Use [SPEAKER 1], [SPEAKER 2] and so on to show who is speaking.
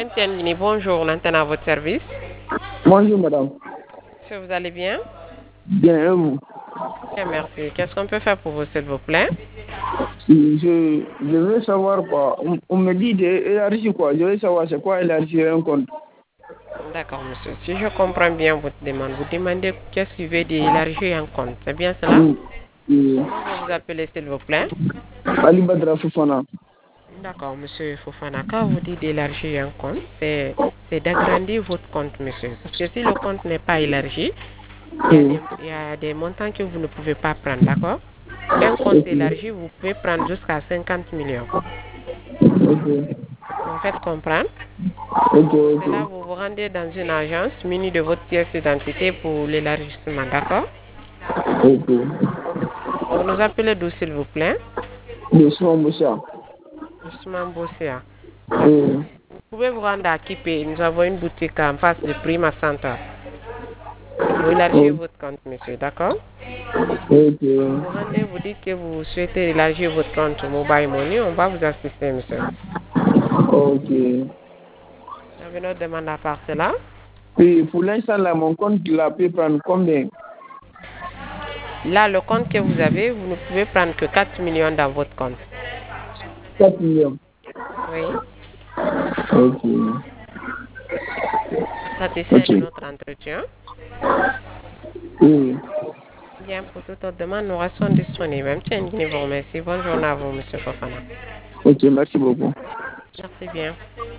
[SPEAKER 1] Mtienne, bonjour, l'antenne à votre service.
[SPEAKER 2] Bonjour madame.
[SPEAKER 1] Monsieur, vous allez bien?
[SPEAKER 2] Bien, et vous?
[SPEAKER 1] Bien, merci. Qu'est-ce qu'on peut faire pour vous, s'il vous plaît?
[SPEAKER 2] Je veux savoir quoi. On me dit d'élargir quoi. Je veux savoir c'est quoi élargir un compte.
[SPEAKER 1] D'accord, monsieur. Si je comprends bien votre demande, vous demandez qu'est-ce qui veut dire élargir un compte. C'est bien cela?
[SPEAKER 2] Oui. Oui.
[SPEAKER 1] Comment vous vous appelez, s'il vous plaît?
[SPEAKER 2] Ali Badra Fofana.
[SPEAKER 1] D'accord, monsieur Fofana. Quand vous dites d'élargir un compte, c'est d'agrandir votre compte, monsieur. Parce que si le compte n'est pas élargi,
[SPEAKER 2] Oui.
[SPEAKER 1] il y a des montants que vous ne pouvez pas prendre, d'accord? Un compte
[SPEAKER 2] Ok.
[SPEAKER 1] élargi, vous pouvez prendre jusqu'à 50 millions.
[SPEAKER 2] Ok.
[SPEAKER 1] Vous me faites comprendre?
[SPEAKER 2] Ok.
[SPEAKER 1] Pour
[SPEAKER 2] Ok.
[SPEAKER 1] cela, vous vous rendez dans une agence munie de votre pièce d'identité pour l'élargissement, d'accord?
[SPEAKER 2] Ok.
[SPEAKER 1] Vous nous appelez d'où, s'il vous plaît?
[SPEAKER 2] Doucement Moussa.
[SPEAKER 1] Justement, Bossia. D'accord.
[SPEAKER 2] Oui.
[SPEAKER 1] Vous pouvez vous rendre à Kipé. Nous avons une boutique en face de Prima Center. Pour élargir
[SPEAKER 2] Ok.
[SPEAKER 1] votre compte, monsieur, d'accord?
[SPEAKER 2] Ok.
[SPEAKER 1] Vous vous rendez, vous dites que vous souhaitez élargir votre compte Mobile Money. On va vous assister, monsieur.
[SPEAKER 2] Ok.
[SPEAKER 1] Vous avez une autre demande à part cela?
[SPEAKER 2] Puis pour l'instant là, mon compte là peut prendre combien?
[SPEAKER 1] Là, le compte que vous avez, vous ne pouvez prendre que 4 millions dans votre compte.
[SPEAKER 2] 4 millions.
[SPEAKER 1] Oui.
[SPEAKER 2] Ok.
[SPEAKER 1] Satisfait de
[SPEAKER 2] Ok.
[SPEAKER 1] notre entretien.
[SPEAKER 2] Oui.
[SPEAKER 1] Bien, pour toute autre demande, nous restons disponibles. Même si vous remercie. Bonne journée à vous, monsieur Fofana.
[SPEAKER 2] Ok, merci beaucoup.
[SPEAKER 1] Merci bien.